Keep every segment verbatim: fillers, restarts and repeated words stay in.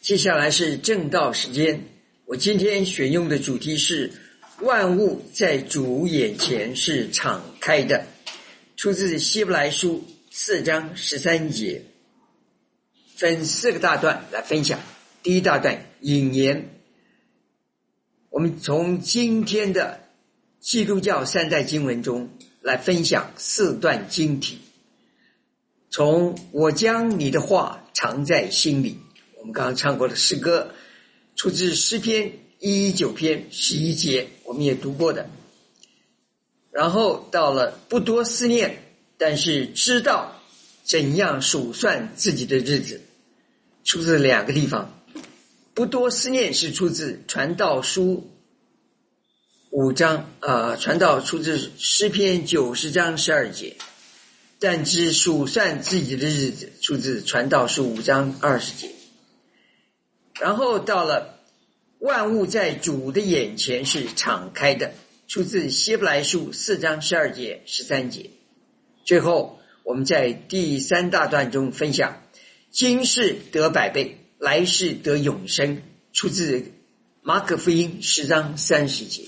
接下来是正道时间，我今天选用的主题是万物在主眼前是敞开的，出自希伯来书四章十三节，分四个大段来分享。第一大段引言，我们从今天的基督教三代经文中来分享四段经题。从我将你的话藏在心里，我们刚刚唱过的诗歌出自诗篇一一九篇十一节，我们也读过的。然后到了不多思念，但是知道怎样数算自己的日子，出自两个地方。不多思念是出自传道书五章，呃，传道出自诗篇九十章十二节，但知数算自己的日子出自传道书五章二十节。然后到了万物在主的眼前是敞开的，出自希伯来书四章十二节十三节。最后我们在第三大段中分享今世得百倍，来世得永生，出自马可福音十章三十节。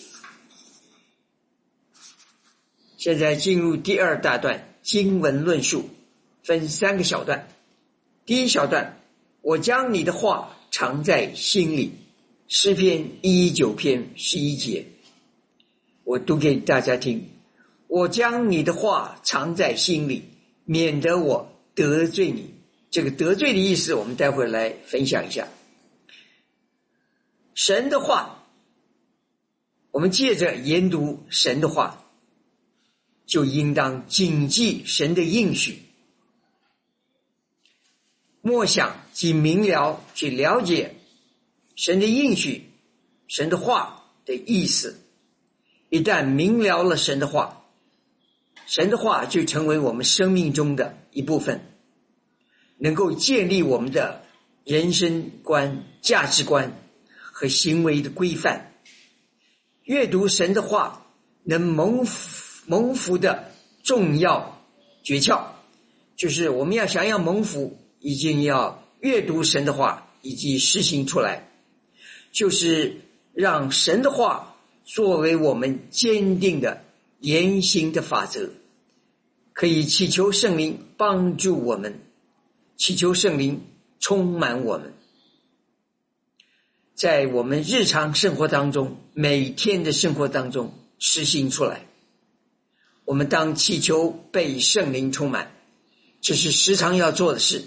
现在进入第二大段经文论述，分三个小段。第一小段，我将你的话藏在心里，诗篇一一九篇十一节，我读给大家听。我将你的话藏在心里，免得我得罪你。这个得罪的意思我们待会儿来分享一下。神的话，我们借着研读神的话，就应当谨记神的应许，默想及明了去了解神的应许，神的话的意思。一旦明了了神的话，神的话就成为我们生命中的一部分，能够建立我们的人生观、价值观和行为的规范。阅读神的话能蒙福蒙福的重要诀窍，就是我们要想要蒙福，已经要阅读神的话以及实行出来，就是让神的话作为我们坚定的言行的法则，可以祈求圣灵帮助我们，祈求圣灵充满我们，在我们日常生活当中，每天的生活当中实行出来。我们当祈求被圣灵充满，这是时常要做的事。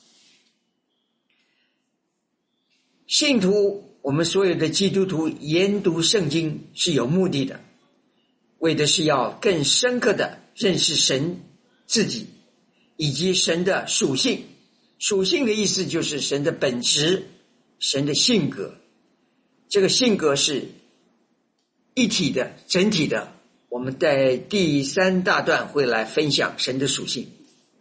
信徒，我们所有的基督徒研读圣经是有目的的，为的是要更深刻的认识神自己以及神的属性。属性的意思就是神的本质，神的性格。这个性格是一体的、整体的。我们在第三大段会来分享神的属性，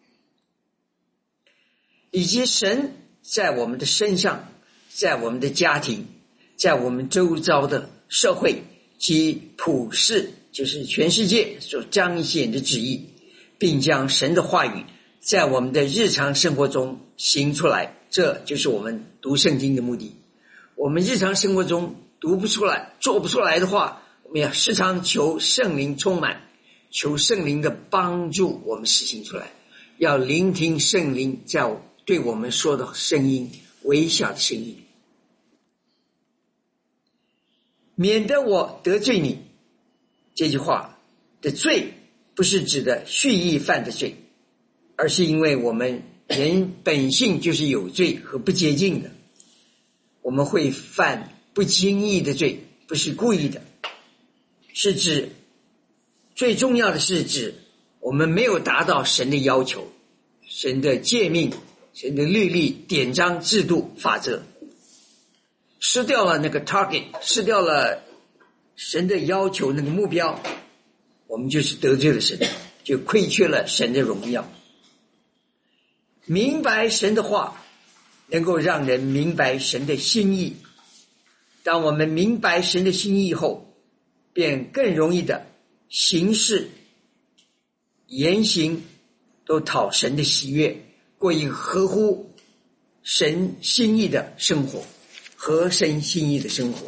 以及神在我们的身上，在我们的家庭，在我们周遭的社会及普世，就是全世界所彰显的旨意，并将神的话语在我们的日常生活中行出来。这就是我们读圣经的目的。我们日常生活中读不出来、做不出来的话，我们要时常求圣灵充满，求圣灵的帮助，我们实行出来。要聆听圣灵在对我们说的声音，微小的声音。免得我得罪你，这句话的罪不是指的蓄意犯的罪，而是因为我们人本性就是有罪和不洁净的，我们会犯不经意的罪，不是故意的。是指最重要的是指我们没有达到神的要求，神的诫命，神的律例、典章、制度、法则，失掉了那个 target， 失掉了神的要求那个目标，我们就是得罪了神，就亏缺了神的荣耀。明白神的话能够让人明白神的心意，当我们明白神的心意后，便更容易的行事言行都讨神的喜悦，过一个合乎神心意的生活，合神心意的生活。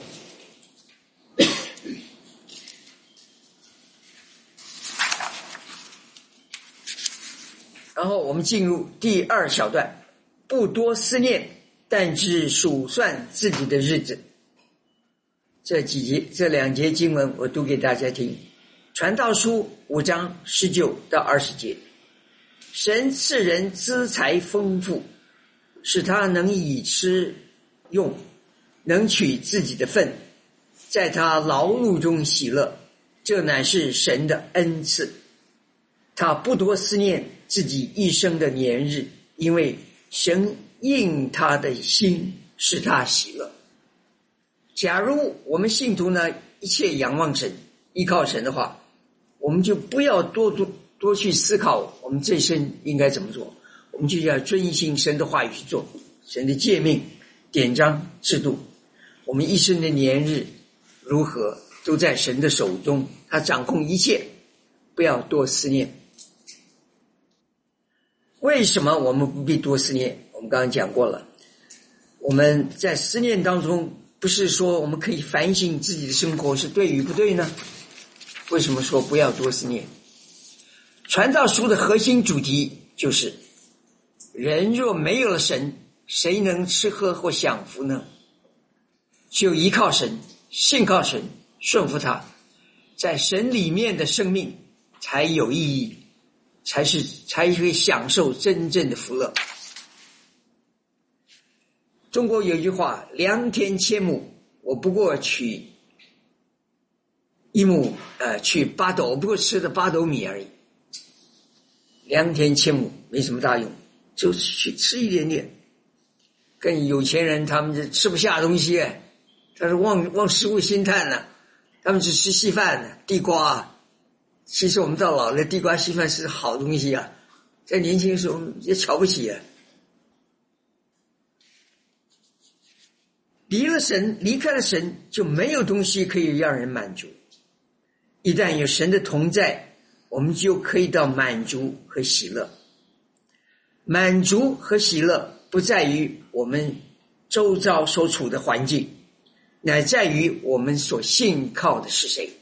然后我们进入第二小段，不多思念，但只数算自己的日子。这几节这两节经文我读给大家听。传道书五章十九到二十节，神赐人资财丰富，使他能以吃用，能取自己的份，在他劳碌中喜乐，这乃是神的恩赐。他不多思念自己一生的年日，因为神应他的心，使他喜乐。假如我们信徒呢一切仰望神，依靠神的话，我们就不要多多多去思考我们这一生应该怎么做，我们就要遵行神的话语去做，神的诫命、典章、制度。我们一生的年日如何都在神的手中，他掌控一切，不要多思念。为什么我们不必多思念？我们刚刚讲过了，我们在思念当中，不是说我们可以反省自己的生活是对与不对呢？为什么说不要多思念？传道书的核心主题就是，人若没有了神，谁能吃喝或享福呢？只有依靠神，信靠神，顺服他，在神里面的生命才有意义，才是才会享受真正的福乐。中国有一句话，良田千亩，我不过取一亩呃取八斗，我不过吃的八斗米而已。良田千亩没什么大用，就去吃一点点。跟有钱人他们是吃不下东西，他是忘忘食物心态呢，他们只吃稀饭呢，地瓜。其实我们到老了，地瓜稀饭是好东西啊，在年轻的时候也瞧不起啊。离了神，离开了神，就没有东西可以让人满足。一旦有神的同在，我们就可以到满足和喜乐。满足和喜乐不在于我们周遭所处的环境，乃在于我们所信靠的是谁。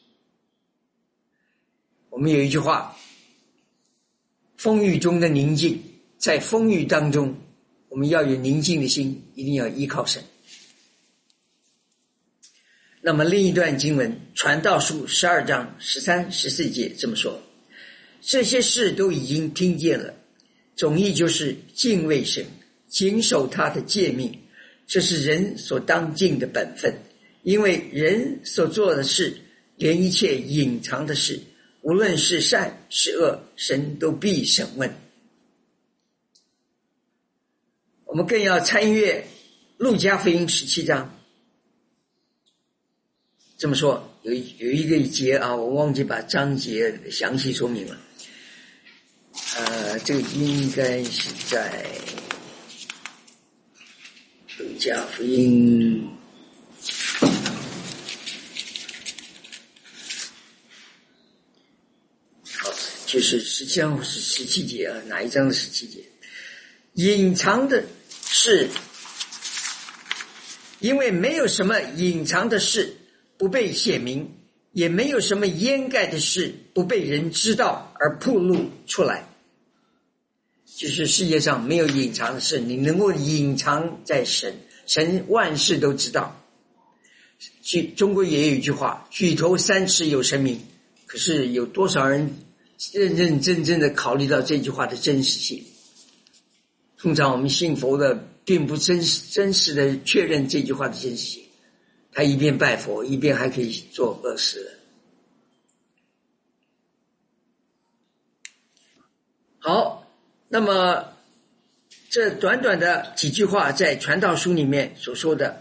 我们有一句话，风雨中的宁静，在风雨当中，我们要有宁静的心，一定要依靠神。那么另一段经文，传道书十二章十三、十四节这么说：这些事都已经听见了，总意就是敬畏神，谨守他的诫命，这是人所当尽的本分。因为人所做的事，连一切隐藏的事，无论是善是恶，神都必审问。我们更要参阅路加福音十七章。这么说，有有一个节啊，我忘记把章节详细说明了。呃，这个应该是在路加福音好，就是十七章是十七节啊，哪一章的十七节？隐藏的事，因为没有什么隐藏的事不被显明，也没有什么掩盖的事不被人知道而暴露出来。就是世界上没有隐藏的事，你能够隐藏在神，神万事都知道。中国也有一句话，举头三尺有神明，可是有多少人认认真真的考虑到这句话的真实性？通常我们信佛的并不真实真实的确认这句话的真实性，他一边拜佛，一边还可以做恶事。好，那么这短短的几句话在传道书里面所说的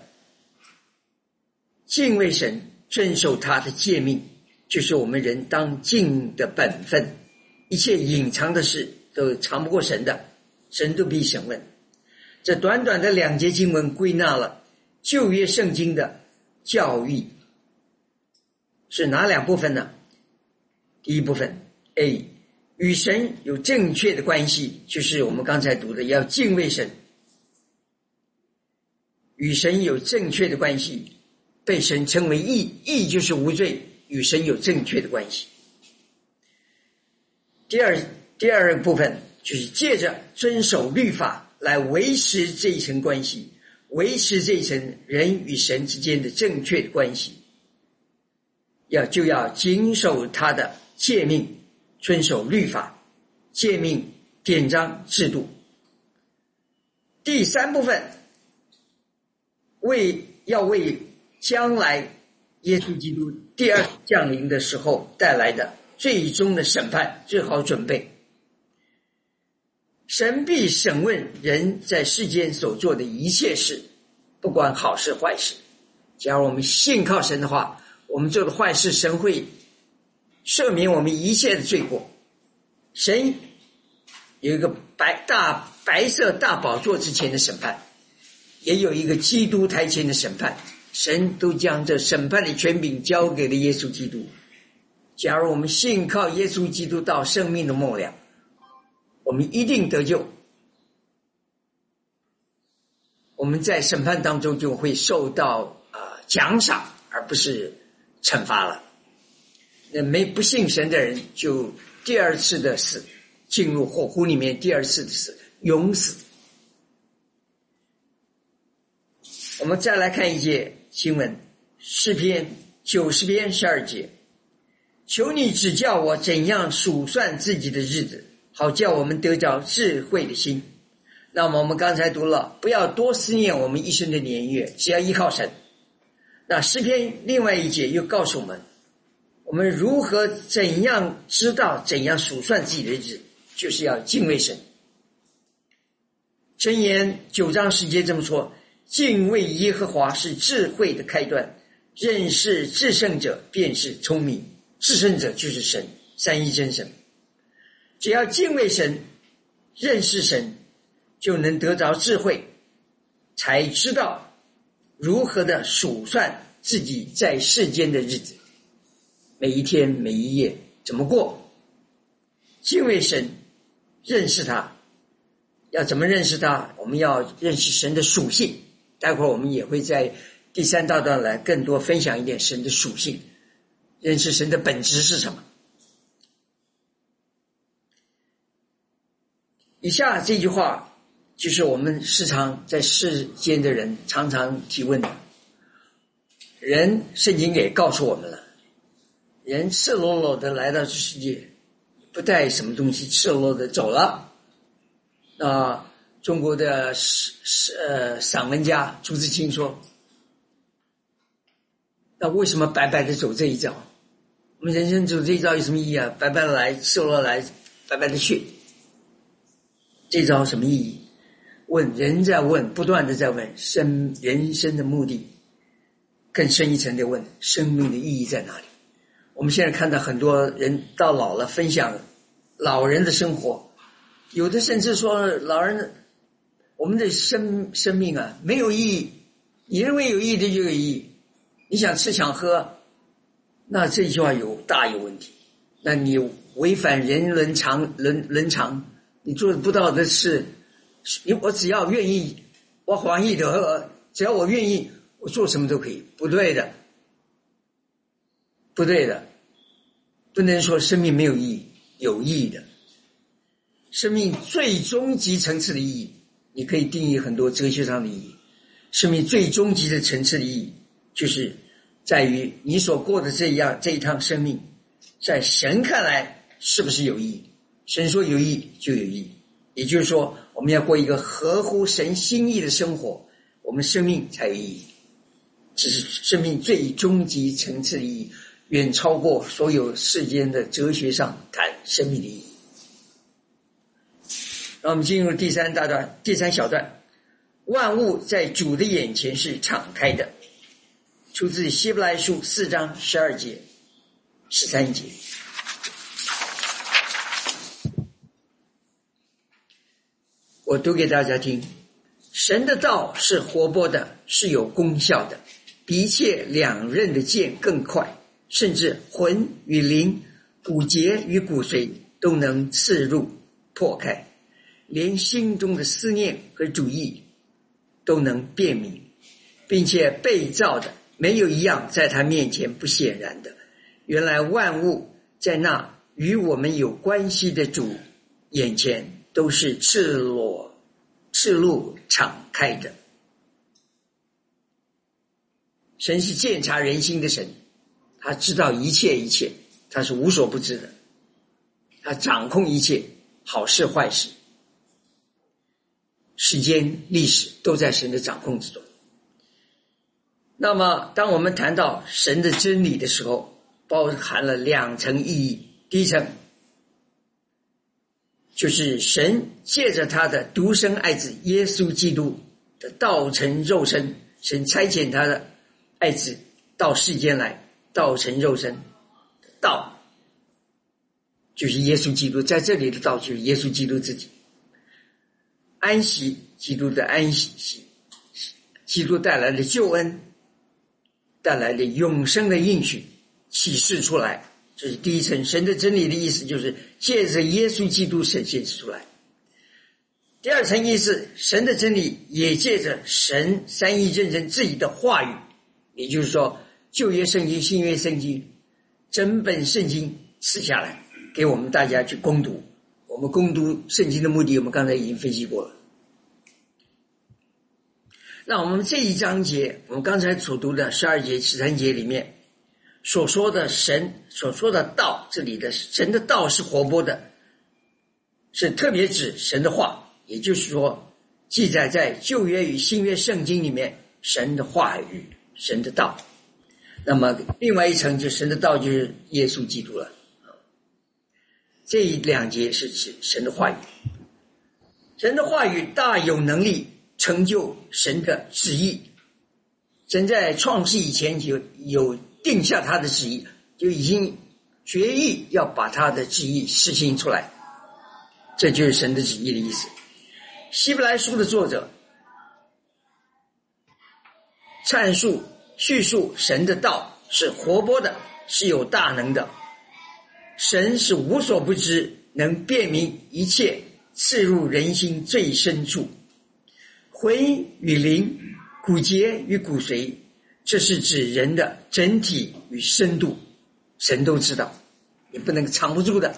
敬畏神，遵守他的诫命，就是我们人当尽的本分。一切隐藏的事都藏不过神的，神都必审问。这短短的两节经文归纳了旧约圣经的教育是哪两部分呢？第一部分 A， 与神有正确的关系，就是我们刚才读的要敬畏神， 与神有正确的关系，被神称为义，义就是无罪，与神有正确的关系。第二第二个部分就是借着遵守律法来维持这一层关系，维持这一层人与神之间的正确的关系，要就要谨守他的诫命，遵守律法、诫命、典章、制度。第三部分，为要为将来耶稣基督第二降临的时候带来的最终的审判做好准备。神必审问人在世间所做的一切事，不管好事坏事。假如我们信靠神的话，我们做的坏事，神会赦免我们一切的罪过。神有一个白大白色大宝座之前的审判，也有一个基督台前的审判，神都将这审判的权柄交给了耶稣基督。假如我们信靠耶稣基督到生命的末了，我们一定得救，我们在审判当中就会受到呃奖赏，而不是惩罚了。那没不信神的人就第二次的死，进入火湖里面，第二次的死，永死。我们再来看一节经文，诗篇九十篇十二节，求你指教我怎样数算自己的日子，好叫我们得着智慧的心。那么我们刚才读了，不要多思念我们一生的年月，只要依靠神。那诗篇另外一节又告诉我们，我们如何怎样知道怎样数算自己的日子，就是要敬畏神。箴言九章十节这么说，敬畏耶和华是智慧的开端，认识至圣者便是聪明。至圣者就是神，三一真神。只要敬畏神，认识神，就能得着智慧，才知道如何的数算自己在世间的日子，每一天每一夜怎么过。敬畏神，认识他。要怎么认识他？我们要认识神的属性，待会儿我们也会在第三大段来更多分享一点神的属性，认识神的本质是什么。以下这句话就是我们时常在世间的人常常提问的。人圣经也告诉我们了，人赤裸裸的来到这世界，不带什么东西，赤裸裸的走了。那中国的呃散文家朱自清说，那为什么白白的走这一遭？我们人生走这一遭有什么意义啊？白白的来，赤裸来，白白的去，这招什么意义？问人在问，不断的在问生人生的目的，更深一层的问生命的意义在哪里。我们现在看到很多人到老了分享老人的生活，有的甚至说老人我们的生生命啊没有意义，你认为有意义的就有意义，你想吃想喝，那这句话有大有问题。那你违反人伦常人伦常，你做不到的事，我只要愿意，我欢喜的，只要我愿意，我做什么都可以，不对的，不对的，不能说生命没有意义，有意义的。生命最终极层次的意义，你可以定义很多哲学上的意义。生命最终极的层次的意义，就是在于你所过的这样这一趟生命，在神看来是不是有意义？神说有意义就有意义，也就是说，我们要过一个合乎神心意的生活，我们生命才有意义。这是生命最终极层次的意义，远超过所有世间的哲学上谈生命的意义。让我们进入第三大段，第三小段，万物在主的眼前是敞开的，出自希伯来书四章十二节、十三节。我读给大家听。神的道是活泼的，是有功效的，比一切两刃的剑更快，甚至魂与灵、骨节与骨髓都能刺入破开，连心中的思念和主意都能辨明。 并且被造的，没有一样在他面前不显然的。原来万物在那与我们有关系的主眼前都是赤裸赤露敞开的。神是鉴察人心的神，他知道一切一切，他是无所不知的，他掌控一切，好事坏事，时间历史都在神的掌控之中。那么当我们谈到神的真理的时候，包含了两层意义。第一层就是神借着他的独生爱子耶稣基督的道成肉身，神差遣他的爱子到世间来，道成肉身，道就是耶稣基督，在这里的道就是耶稣基督自己。安息，基督的安息，基督带来的救恩，带来的永生的应许启示出来，这是第一层。神的真理的意思就是借着耶稣基督显现出来。第二层意思，神的真理也借着神三一真神自己的话语，也就是说旧约圣经新约圣经整本圣经赐下来给我们大家去攻读。我们攻读圣经的目的我们刚才已经分析过了。那我们这一章节，我们刚才所读的十二节十三节里面所说的神所说的道，这里的神的道是活泼的，是特别指神的话，也就是说记载在旧约与新约圣经里面神的话语，神的道。那么另外一层就是神的道就是耶稣基督了。这两节是指神的话语。神的话语大有能力成就神的旨意，神在创世以前就有定下他的旨意，就已经决意要把他的旨意实行出来，这就是神的旨意的意思。希伯来书的作者阐述叙述神的道是活泼的，是有大能的，神是无所不知，能辨明一切，刺入人心最深处，魂与灵，骨节与骨髓，这是指人的整体与深度，神都知道，你不能藏不住的。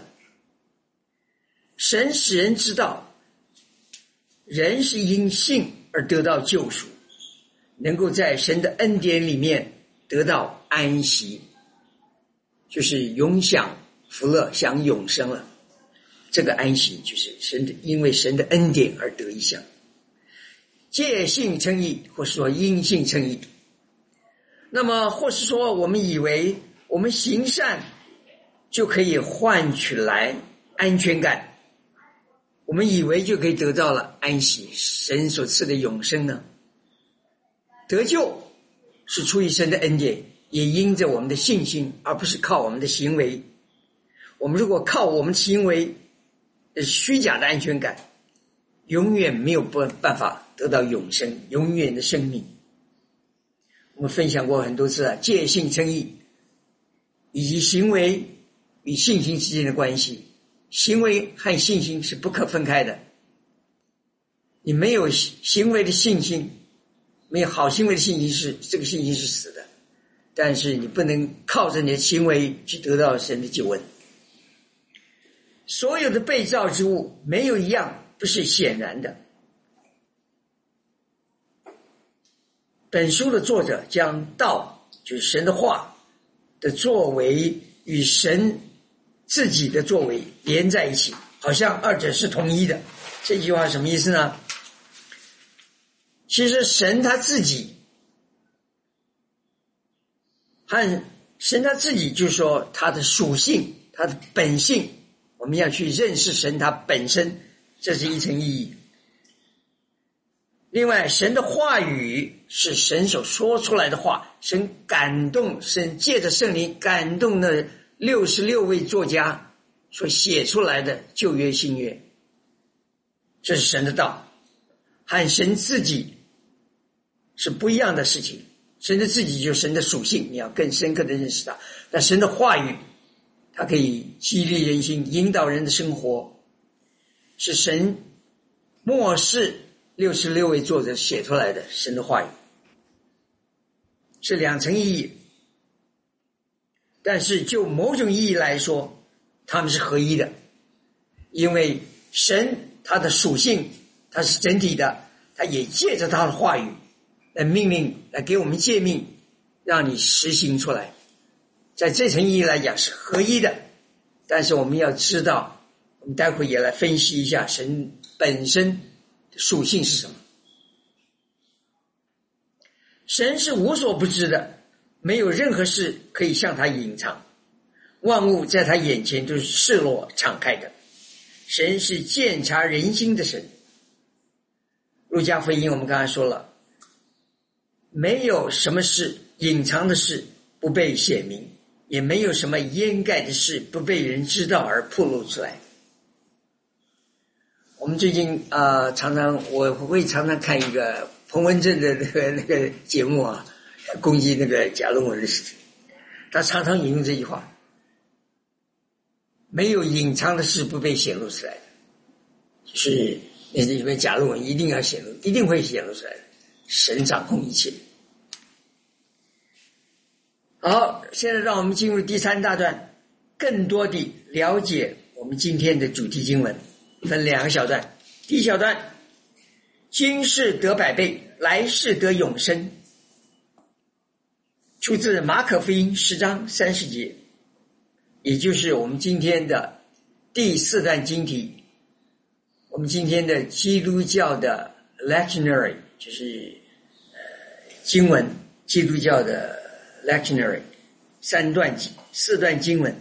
神使人知道，人是因信而得到救赎，能够在神的恩典里面得到安息，就是永享福乐，享永生了。这个安息就是神的，因为神的恩典而得一享。借信称义，或是说因信称义。那么或是说我们以为我们行善就可以换取来安全感，我们以为就可以得到了安息，神所赐的永生呢？得救是出于神的恩典，也因着我们的信心，而不是靠我们的行为。我们如果靠我们的行为虚假的安全感，永远没有办法得到永生，永远的生命。我们分享过很多次啊，借信称义以及行为与信心之间的关系，行为和信心是不可分开的。你没有行为的信心，没有好行为的信心，是这个信心是死的，但是你不能靠着你的行为去得到神的救恩。所有的被造之物没有一样不是显然的。本书的作者将道，就是神的话的作为与神自己的作为连在一起，好像二者是同一的。这句话什么意思呢？其实神他自己和神他自己就是说他的属性，他的本性，我们要去认识神他本身，这是一层意义。另外神的话语是神所说出来的话，神感动，神借着圣灵感动的六十六位作家所写出来的旧约新约，这是神的道，和神自己是不一样的事情。神的自己就是神的属性，你要更深刻的认识它。那神的话语它可以激励人心，引导人的生活，是神漠视六十六位作者写出来的神的话语。 是两层意义，但是就某种意义来说，他们是合一的，因为神他的属性他是整体的，他也借着他的话语来命令，来给我们诫命，让你实行出来。在这层意义来讲是合一的，但是我们要知道，我们待会也来分析一下神本身的属性是什么。神是无所不知的，没有任何事可以向他隐藏，万物在他眼前都是赤裸敞开的。神是鉴察人心的神。路加福音我们刚才说了，没有什么事隐藏的事不被显明，也没有什么掩盖的事不被人知道而暴露出来。我们最近啊、呃，常常我会常常看一个彭文正的那个那个节目啊，攻击那个假论文的事情。他常常引用这句话：没有隐藏的事不被显露出来的，就是那里面假论文一定要显露，一定会显露出来的。神掌控一切。好，现在让我们进入第三大段，更多地了解我们今天的主题经文，分两个小段。第一小段，今世得百倍，来世得永生，出自马可福音十章三十节，也就是我们今天的第四段经题，我们今天的基督教的 lectionary， 就是呃经文，基督教的 lectionary 三段四段经文，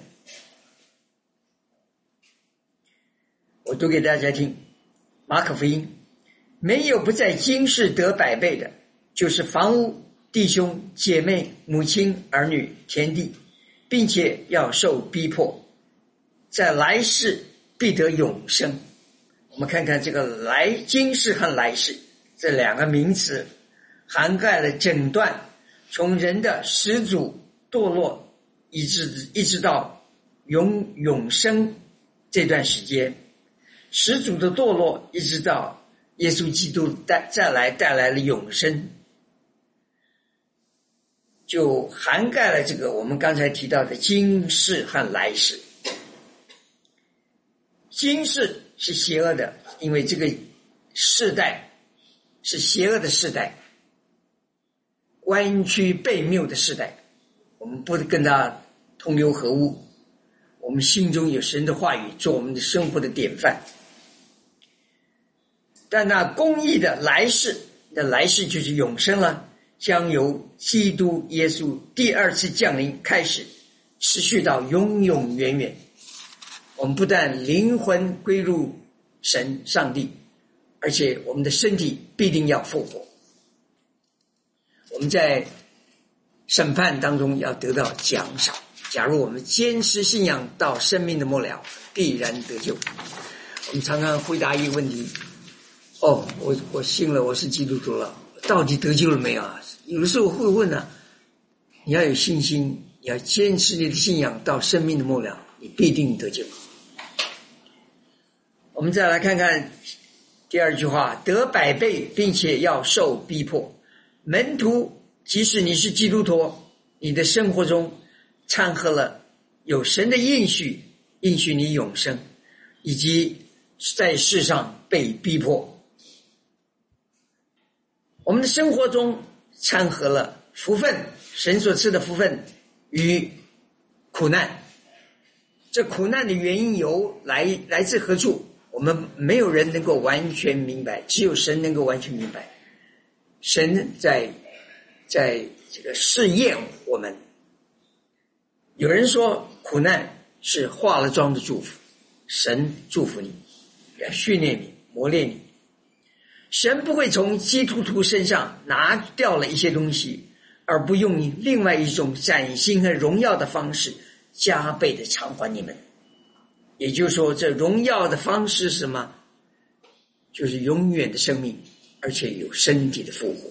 我读给大家听。马可福音，没有不在今世得百倍的，就是房屋、弟兄、姐妹、母亲、儿女、田地，并且要受逼迫，在来世必得永生。我们看看这个来今世和来世这两个名词，涵盖了整段从人的始祖堕落一直一直到永永生这段时间，始祖的堕落一直到耶稣基督带再来带来了永生，就涵盖了这个我们刚才提到的今世和来世。今世是邪恶的，因为这个世代是邪恶的世代，弯曲悖谬的世代，我们不跟他同流合污，我们心中有神的话语做我们的生活的典范。但那公义的来世，那来世就是永生了，将由基督耶稣第二次降临开始，持续到永永远远。我们不但灵魂归入神上帝，而且我们的身体必定要复活。我们在审判当中要得到奖赏，假如我们坚持信仰到生命的末了，必然得救。我们常常回答一个问题，哦，我我信了，我是基督徒了，到底得救了没有啊？有的时候会问啊，你要有信心，你要坚持你的信仰到生命的末了，你必定得救。我们再来看看第二句话，得百倍并且要受逼迫。门徒，即使你是基督徒，你的生活中掺和了有神的应许，应许你永生，以及在世上被逼迫。我们的生活中掺和了福分，神所赐的福分与苦难。这苦难的原因由来来自何处？我们没有人能够完全明白，只有神能够完全明白。神在在这个试验我们。有人说苦难是化了妆的祝福，神祝福你，要训练你，磨练你。神不会从基督徒身上拿掉了一些东西，而不用另外一种崭新和荣耀的方式加倍的偿还你们。也就是说，这荣耀的方式是什么？就是永远的生命，而且有身体的复活。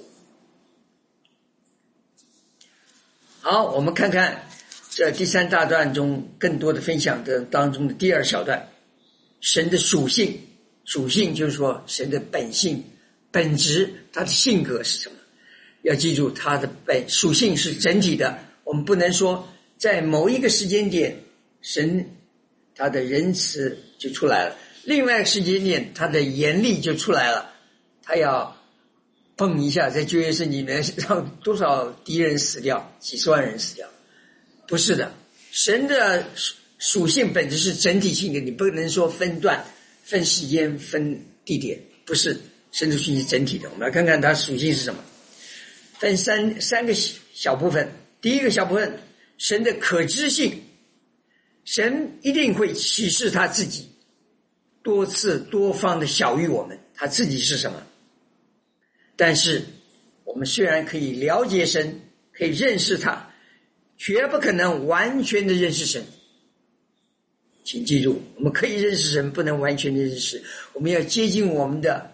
好，我们看看这第三大段中更多的分享的当中的第二小段，神的属性。属性就是说神的本性、本质，他的性格是什么？ 要记住它的本属性是整体的，我们不能说在某一个时间点神他的仁慈就出来了，另外一个时间点他的严厉就出来了，他要碰一下，在旧约圣经里面让多少敌人死掉，几十万人死掉。不是的，神的属性本质是整体性的，你不能说分段分时间分地点，不是，神的属性是整体的。我们来看看它属性是什么，分三三个小部分。第一个小部分，神的可知性，神一定会启示他自己，多次多方的晓谕我们他自己是什么。但是我们虽然可以了解神，可以认识他，绝不可能完全的认识神。请记住，我们可以认识神，不能完全的认识，我们要接近我们的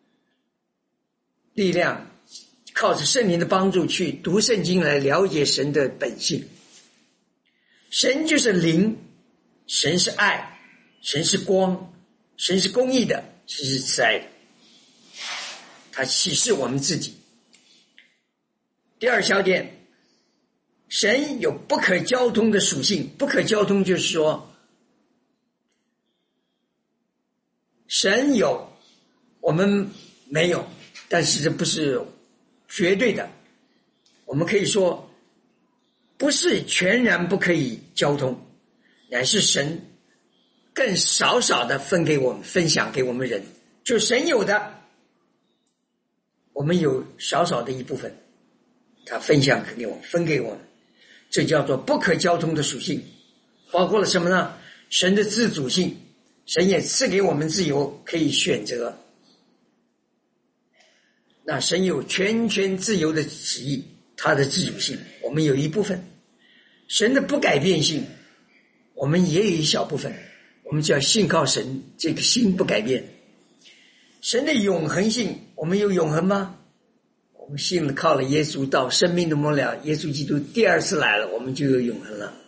力量，靠着圣灵的帮助去读圣经来了解神的本性。神就是灵，神是爱，神是光，神是公义的，神是慈爱的，他启示我们自己。第二小点，神有不可交通的属性。不可交通就是说，神有我们没有，但是这不是绝对的，我们可以说不是全然不可以交通，乃是神更少少的分给我们，分享给我们人，就神有的我们有少少的一部分，他分享给我们，分给我们，这叫做不可交通的属性。包括了什么呢？神的自主性，神也赐给我们自由，可以选择。那神有全权自由的旨意，他的自主性我们有一部分。神的不改变性我们也有一小部分，我们就要信靠神，这个心不改变。神的永恒性我们有永恒吗？我们信了靠了耶稣到生命的末了，耶稣基督第二次来了，我们就有永恒了。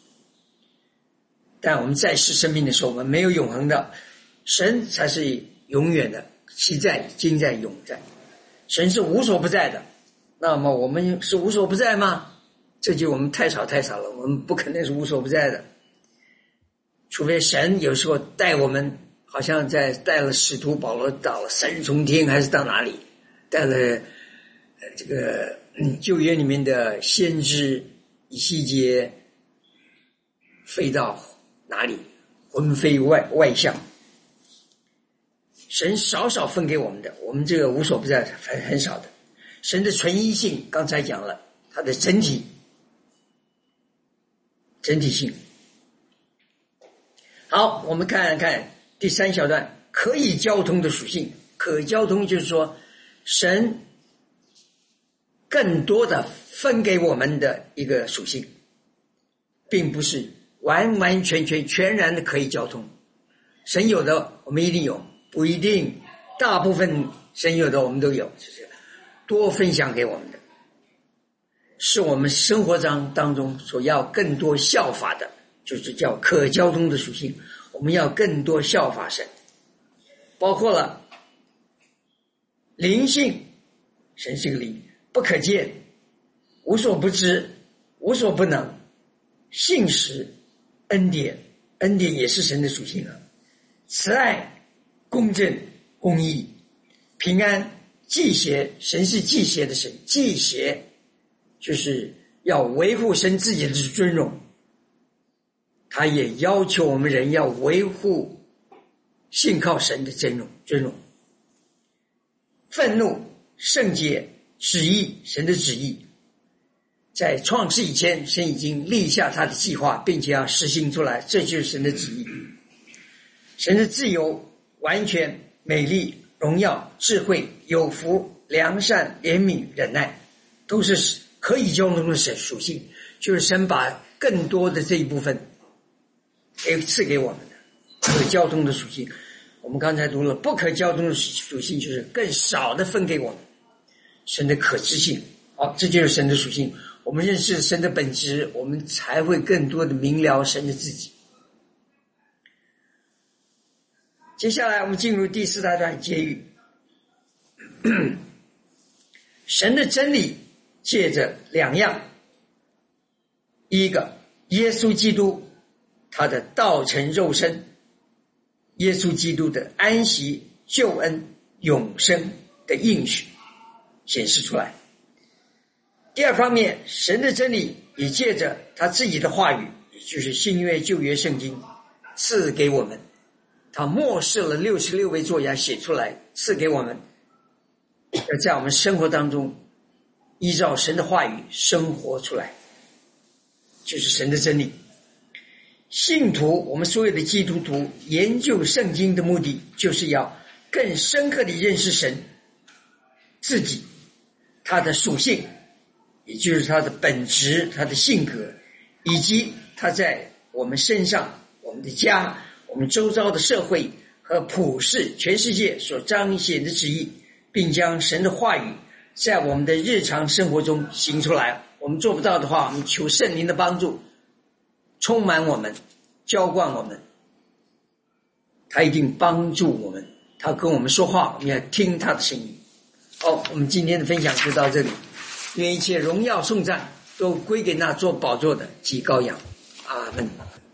但我们在世生命的时候，我们没有永恒的，神才是永远的，其在今在永在。神是无所不在的，那么我们是无所不在吗？这就我们太少太少了，我们不可能是无所不在的，除非神有时候带我们，好像在带了使徒保罗到了三重天还是到哪里，带了呃这个、嗯、旧约里面的先知以西结飞到哪里，魂飞外外向，神少少分给我们的，我们这个无所不在很很少的。神的纯一性刚才讲了，它的整体整体性。好，我们看看第三小段，可以交通的属性。可交通就是说，神更多的分给我们的一个属性，并不是完完全全全然的可以交通。神有的我们一定有，不一定，大部分神有的我们都有，就是多分享给我们的，是我们生活当当中所要更多效法的，就是叫可交通的属性。我们要更多效法神，包括了灵性，神是个灵，不可见，无所不知，无所不能，信实，恩典，恩典也是神的属性啊，慈爱，公正，公义，平安，祭邪，神是祭邪的神，祭邪就是要维护神自己的尊荣，他也要求我们人要维护信靠神的尊荣尊荣。愤怒，圣洁，旨意，神的旨意，在创世以前神已经立下他的计划，并且要实行出来，这就是神的旨意。神的自由，完全，美丽，荣耀，智慧，有福，良善，怜悯，忍耐，都是可以交通的神属性，就是神把更多的这一部分给赐给我们的可交通的属性。我们刚才读了不可交通的属性，就是更少的分给我们神的可知性。好，这就是神的属性。我们认识神的本质，我们才会更多的明了神的自己。接下来我们进入第四大段结语。 神的真理借着两样，一个耶稣基督他的道成肉身，耶稣基督的安息、救恩、永生的应许显示出来。第二方面，神的真理也借着他自己的话语，也就是新约旧约圣经赐给我们，他默示了六十六位作家写出来，赐给我们，要在我们生活当中依照神的话语生活出来，就是神的真理。信徒，我们所有的基督徒研究圣经的目的，就是要更深刻地认识神自己，他的属性，也就是他的本质，他的性格，以及他在我们身上、我们的家、我们周遭的社会和普世全世界所彰显的旨意，并将神的话语在我们的日常生活中行出来。我们做不到的话，我们求圣灵的帮助，充满我们，浇灌我们，他一定帮助我们，他跟我们说话，我们要听他的声音。好，我们今天的分享就到这里，愿一切荣耀颂赞都归给那做宝座的及羔羊。阿们。